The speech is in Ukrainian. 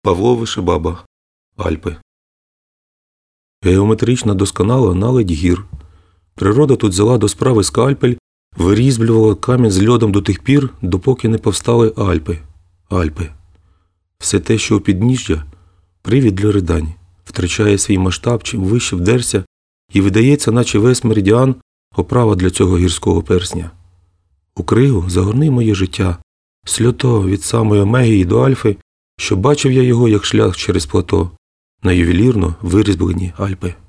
Павло Вишебаба. Альпи. Геометрична досконала наледь гір. Природа тут взяла до справи скальпель, вирізблювала камінь з льодом до тих пір, допоки не повстали Альпи. Альпи. Все те, що у підніжжя – привід для ридань, втрачає свій масштаб, чим вище вдерся, і видається, наче весь меридіан – оправа для цього гірського персня. У кригу загорни моє життя, сльото від самої Омеги до Альфи, що бачив я його, як шлях через плато, на ювелірно вирізблені Альпи.